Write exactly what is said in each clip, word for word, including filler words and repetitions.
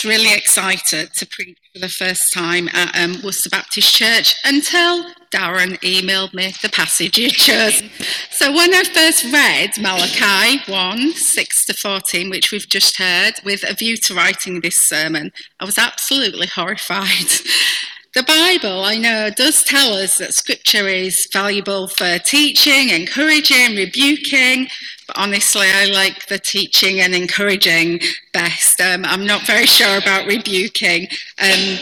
was really excited to preach for the first time at um, Worcester Baptist Church until Darren emailed me the passage he chose. So when I first read Malachi one, six to fourteen, which we've just heard, with a view to writing this sermon, I was absolutely horrified. The Bible, I know, does tell us that Scripture is valuable for teaching, encouraging, rebuking, but honestly, I like the teaching and encouraging best. Um, I'm not very sure about rebuking. Um,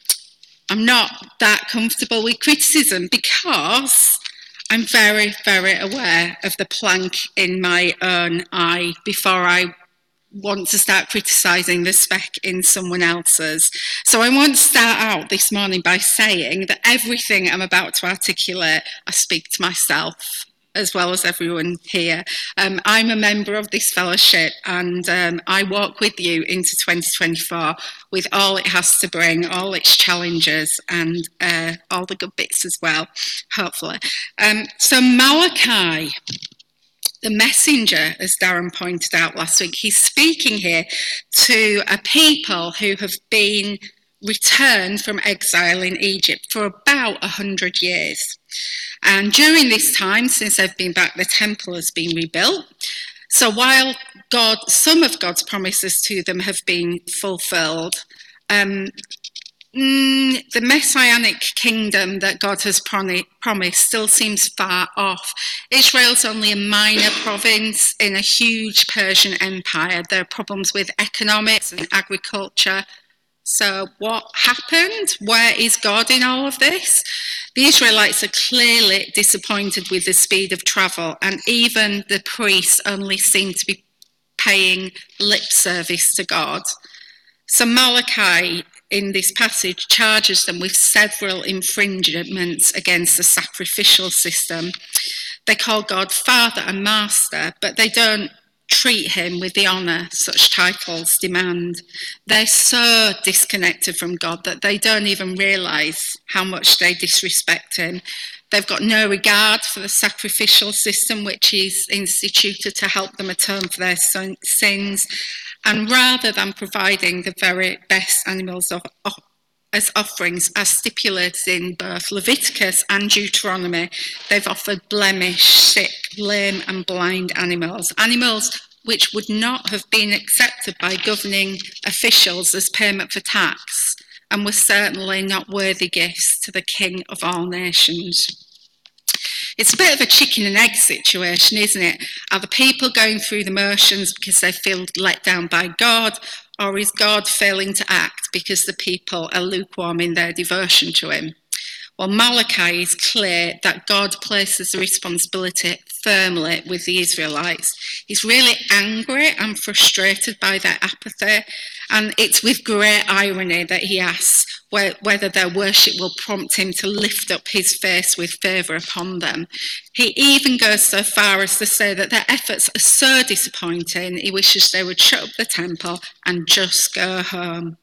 I'm not that comfortable with criticism because I'm very, very aware of the plank in my own eye before I want to start criticising the speck in someone else's. So I want to start out this morning by saying that everything I'm about to articulate, I speak to myself as well as everyone here. Um, I'm a member of this fellowship, and um, I walk with you into twenty twenty-four with all it has to bring, all its challenges, and uh, all the good bits as well, hopefully. Um, so Malachi, the messenger, as Darren pointed out last week, he's speaking here to a people who have been returned from exile in Egypt for about one hundred years. And during this time, since they've been back, the temple has been rebuilt. So while God, some of God's promises to them have been fulfilled, um, Mm, the messianic kingdom that God has promised still seems far off. Israel's only a minor province in a huge Persian empire. There are problems with economics and agriculture. So what happened? Where is God in all of this? The Israelites are clearly disappointed with the speed of travel, and even the priests only seem to be paying lip service to God. So Malachi, in this passage, charges them with several infringements against the sacrificial system. They call God Father and Master, but they don't treat him with the honour such titles demand. They're so disconnected from God that they don't even realise how much they disrespect him. They've got no regard for the sacrificial system, which is instituted to help them atone for their sins. And rather than providing the very best animals of, of, as offerings, as stipulated in both Leviticus and Deuteronomy, they've offered blemished, sick, lame and blind animals, animals which would not have been accepted by governing officials as payment for tax, and were certainly not worthy gifts to the King of all nations. It's a bit of a chicken and egg situation, isn't it? Are the people going through the motions because they feel let down by God, or is God failing to act because the people are lukewarm in their devotion to him? Well, Malachi is clear that God places the responsibility firmly with the Israelites. He's really angry and frustrated by their apathy, and it's with great irony that he asks whether their worship will prompt him to lift up his face with favour upon them. He even goes so far as to say that their efforts are so disappointing, he wishes they would shut up the temple and just go home.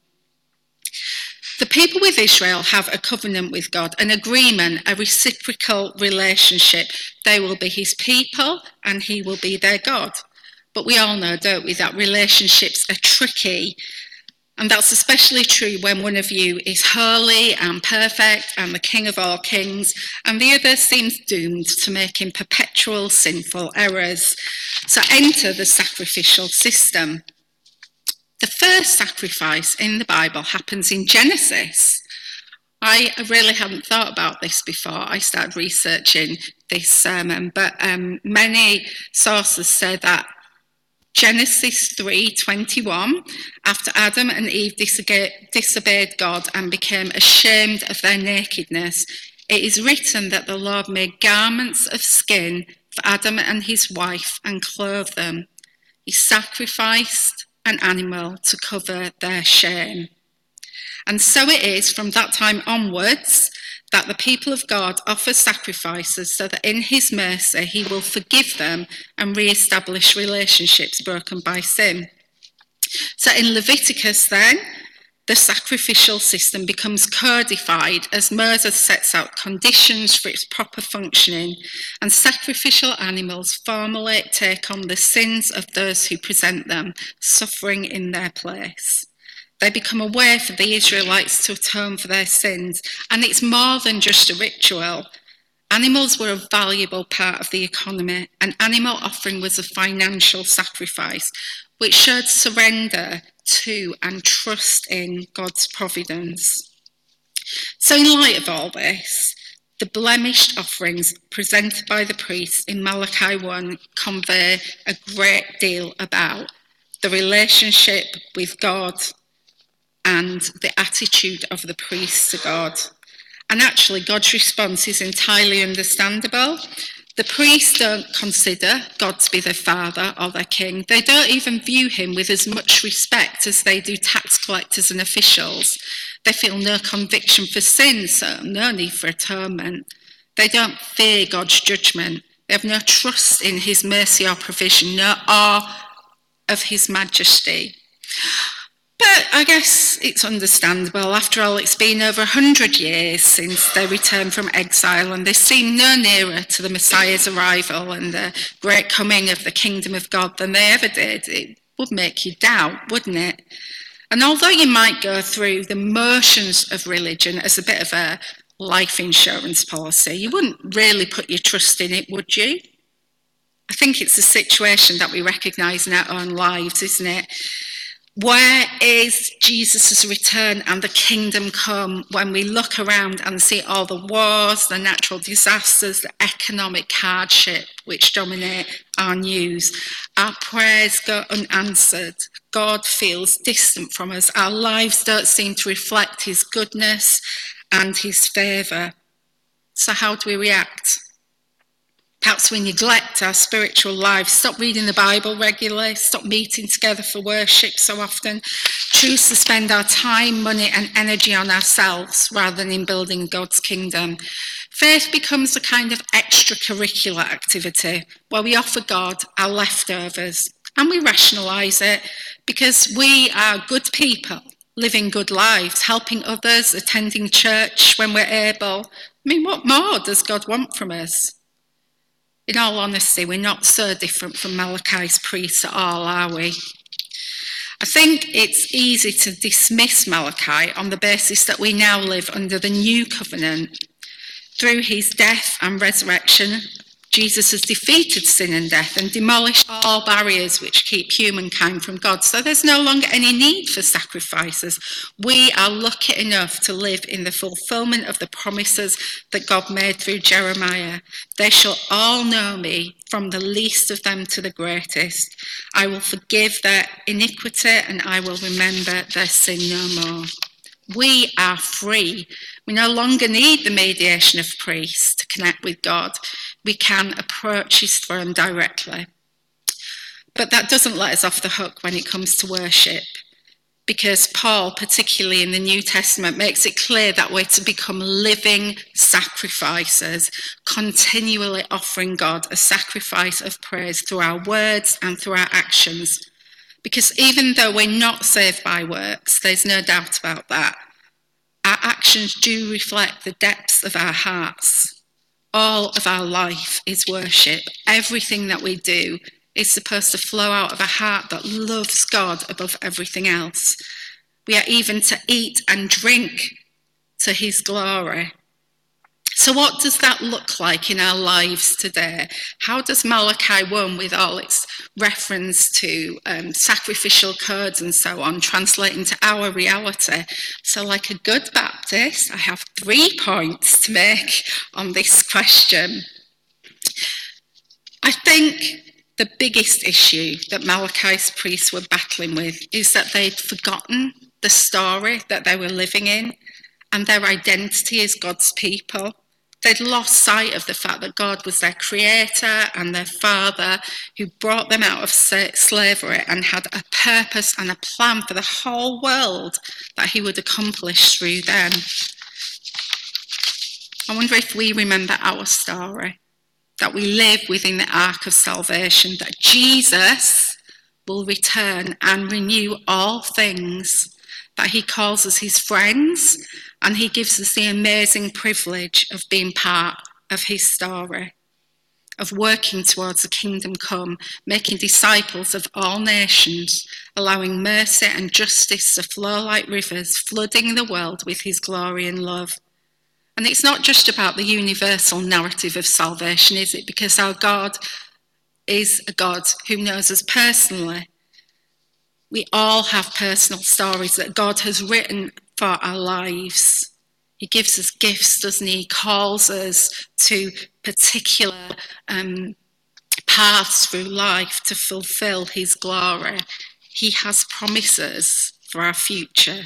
The people with Israel have a covenant with God, an agreement, a reciprocal relationship. They will be his people and he will be their God. But we all know, don't we, that relationships are tricky. And that's especially true when one of you is holy and perfect and the king of all kings, and the other seems doomed to making perpetual sinful errors. So enter the sacrificial system. The first sacrifice in the Bible happens in Genesis. I really hadn't thought about this before I started researching this sermon, but um, many sources say that Genesis three twenty-one, after Adam and Eve disobeyed God and became ashamed of their nakedness, it is written that the Lord made garments of skin for Adam and his wife and clothed them. He sacrificed an animal to cover their shame. And so it is from that time onwards that the people of God offer sacrifices so that in his mercy he will forgive them and re-establish relationships broken by sin. So in Leviticus then, the sacrificial system becomes codified as Moses sets out conditions for its proper functioning, and sacrificial animals formally take on the sins of those who present them, suffering in their place. They become a way for the Israelites to atone for their sins. And it's more than just a ritual. Animals were a valuable part of the economy. An animal offering was a financial sacrifice, which showed surrender to and trust in God's providence. So in light of all this, the blemished offerings presented by the priests in Malachi one convey a great deal about the relationship with God and the attitude of the priests to God. And actually, God's response is entirely understandable. The priests don't consider God to be their father or their king. They don't even view him with as much respect as they do tax collectors and officials. They feel no conviction for sin, so no need for atonement. They don't fear God's judgment. They have no trust in his mercy or provision, no awe of his majesty. But I guess it's understandable. After all, it's been over a hundred years since they returned from exile, and they seem no nearer to the Messiah's arrival and the great coming of the kingdom of God than they ever did. It would make you doubt, wouldn't it? And although you might go through the motions of religion as a bit of a life insurance policy, you wouldn't really put your trust in it, would you? I think it's a situation that we recognise in our own lives, isn't it? Where is Jesus' return and the kingdom come when we look around and see all the wars, the natural disasters, the economic hardship which dominate our news? Our prayers go unanswered. God feels distant from us. Our lives don't seem to reflect his goodness and his favour. So how do we react? Perhaps we neglect our spiritual lives, stop reading the Bible regularly, stop meeting together for worship so often, choose to spend our time, money and energy on ourselves rather than in building God's kingdom. Faith becomes a kind of extracurricular activity where we offer God our leftovers and we rationalise it because we are good people, living good lives, helping others, attending church when we're able. I mean, what more does God want from us? In all honesty, we're not so different from Malachi's priests at all, are we? I think it's easy to dismiss Malachi on the basis that we now live under the new covenant. Through his death and resurrection, Jesus has defeated sin and death and demolished all barriers which keep humankind from God. So there's no longer any need for sacrifices. We are lucky enough to live in the fulfillment of the promises that God made through Jeremiah. They shall all know me, from the least of them to the greatest. I will forgive their iniquity and I will remember their sin no more. We are free. We no longer need the mediation of priests to connect with God. We can approach his throne directly. But that doesn't let us off the hook when it comes to worship, because Paul, particularly in the New Testament, makes it clear that we're to become living sacrifices, continually offering God a sacrifice of praise through our words and through our actions. Because even though we're not saved by works, there's no doubt about that, our actions do reflect the depths of our hearts. All of our life is worship. Everything that we do is supposed to flow out of a heart that loves God above everything else. We are even to eat and drink to his glory. So what does that look like in our lives today? How does Malachi one, with all its reference to um, sacrificial codes and so on, translate into our reality? So like a good Baptist, I have three points to make on this question. I think the biggest issue that Malachi's priests were battling with is that they'd forgotten the story that they were living in and their identity as God's people. They'd lost sight of the fact that God was their creator and their father who brought them out of slavery and had a purpose and a plan for the whole world that he would accomplish through them. I wonder if we remember our story, that we live within the ark of salvation, that Jesus will return and renew all things, that he calls us his friends, and he gives us the amazing privilege of being part of his story. of working towards the kingdom come, making disciples of all nations, allowing mercy and justice to flow like rivers, flooding the world with his glory and love. And it's not just about the universal narrative of salvation, is it? Because our God is a God who knows us personally. We all have personal stories that God has written for our lives. He gives us gifts, doesn't he? He calls us to particular um, paths through life to fulfill his glory. He has promises for our future.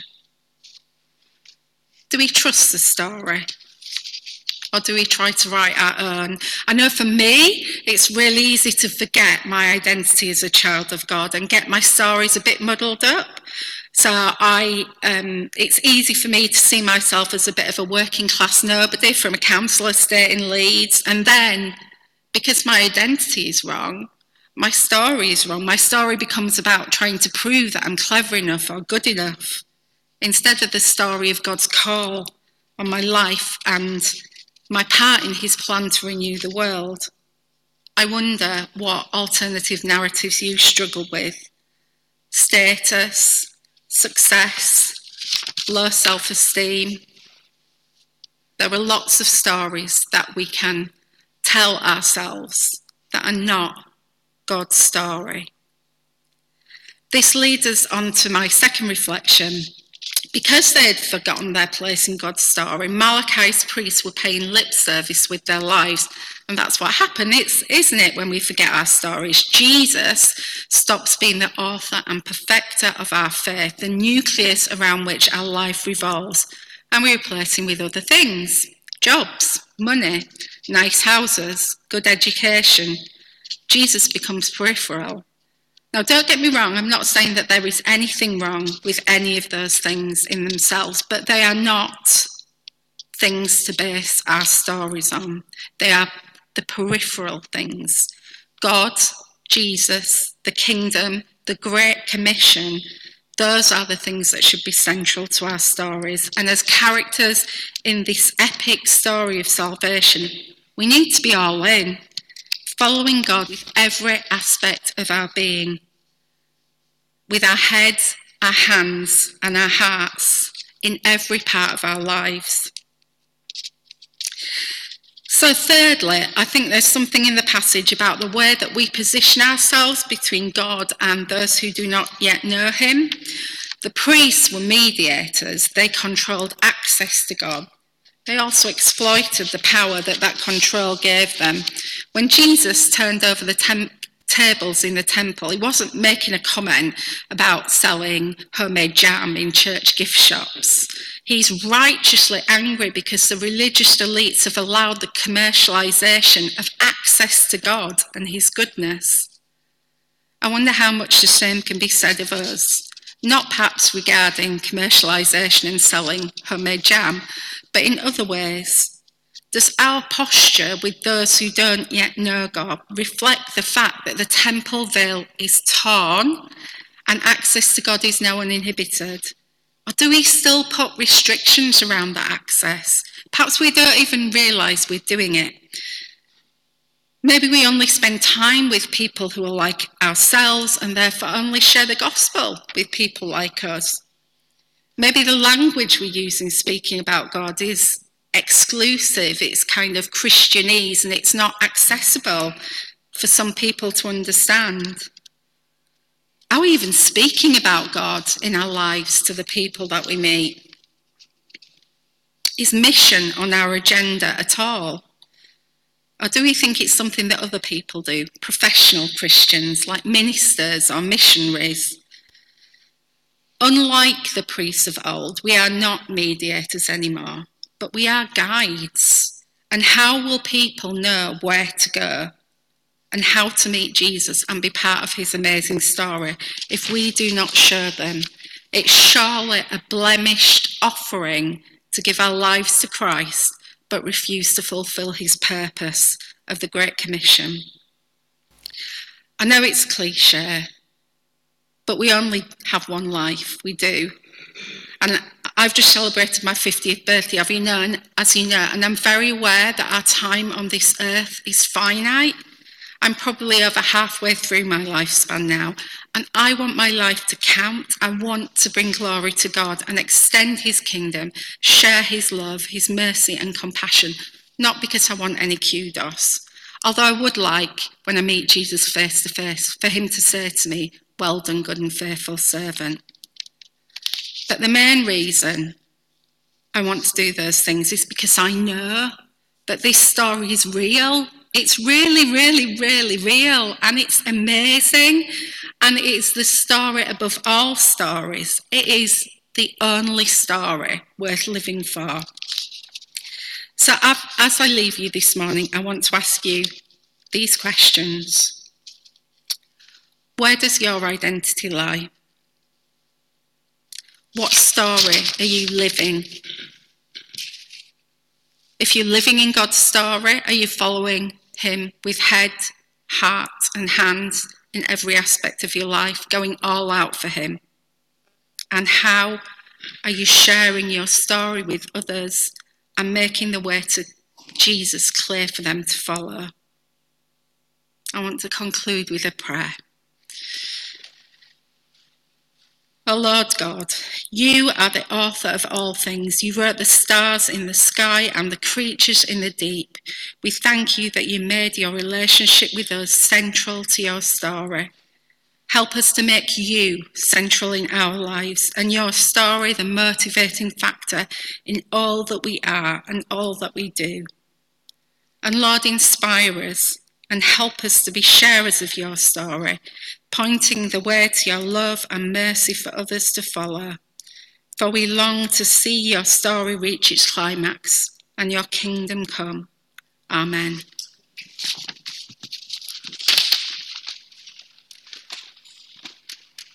Do we trust the story? Or do we try to write our own? I know for me, it's really easy to forget my identity as a child of God and get my stories a bit muddled up. So I, um, it's easy for me to see myself as a bit of a working class nobody from a council estate in Leeds. And then, because my identity is wrong, my story is wrong. My story becomes about trying to prove that I'm clever enough or good enough, instead of the story of God's call on my life and my part in his plan to renew the world. I wonder what alternative narratives you struggle with. Status, success, low self-esteem. There are lots of stories that we can tell ourselves that are not God's story. This leads us on to my second reflection. Because they had forgotten their place in God's story, Malachi's priests were paying lip service with their lives. And that's what happened, it's, isn't it, when we forget our stories? Jesus stops being the author and perfecter of our faith, the nucleus around which our life revolves, and we replace him with other things. Jobs, money, nice houses, good education. Jesus becomes peripheral. Now, don't get me wrong, I'm not saying that there is anything wrong with any of those things in themselves, but they are not things to base our stories on. They are the peripheral things. God, Jesus, the kingdom, the Great Commission, those are the things that should be central to our stories. And as characters in this epic story of salvation, we need to be all in, following God with every aspect of our being, with our heads, our hands, and our hearts in every part of our lives. So thirdly, I think there's something in the passage about the way that we position ourselves between God and those who do not yet know him. The priests were mediators. They controlled access to God. They also exploited the power that that control gave them. When Jesus turned over the temp- tables in the temple, he wasn't making a comment about selling homemade jam in church gift shops. He's righteously angry because the religious elites have allowed the commercialization of access to God and his goodness. I wonder how much the same can be said of us, not perhaps regarding commercialization and selling homemade jam, but in other ways. Does our posture with those who don't yet know God reflect the fact that the temple veil is torn and access to God is now uninhibited? Or do we still put restrictions around that access? Perhaps we don't even realise we're doing it. Maybe we only spend time with people who are like ourselves and therefore only share the gospel with people like us. Maybe the language we use in speaking about God is exclusive, it's kind of Christianese, and it's not accessible for some people to understand. Are we even speaking about God in our lives to the people that we meet? Is mission on our agenda at all? Or do we think it's something that other people do, professional Christians like ministers or missionaries? Unlike the priests of old, we are not mediators anymore, but we are guides. And how will people know where to go and how to meet Jesus and be part of his amazing story if we do not show them? It's surely a blemished offering to give our lives to Christ, but refuse to fulfill his purpose of the Great Commission. I know it's cliche, but we only have one life, we do. And I've just celebrated my fiftieth birthday, as you know, and, as you know, and I'm very aware that our time on this earth is finite. I'm probably over halfway through my lifespan now, and I want my life to count. I want to bring glory to God and extend his kingdom, share his love, his mercy and compassion, not because I want any kudos. Although I would like, when I meet Jesus face to face, for him to say to me, "Well done, good and faithful servant." But the main reason I want to do those things is because I know that this story is real. It's really, really, really real, and it's amazing. And it's the story above all stories. It is the only story worth living for. So as I leave you this morning, I want to ask you these questions. Where does your identity lie? What story are you living? If you're living in God's story, are you following him with head, heart and hands in every aspect of your life, going all out for him? And how are you sharing your story with others and making the way to Jesus clear for them to follow? I want to conclude with a prayer. Oh Lord God, you are the author of all things. You wrote the stars in the sky and the creatures in the deep. We thank you that you made your relationship with us central to your story. Help us to make you central in our lives and your story the motivating factor in all that we are and all that we do. And Lord, inspire us and help us to be sharers of your story, pointing the way to your love and mercy for others to follow. For we long to see your story reach its climax and your kingdom come. Amen.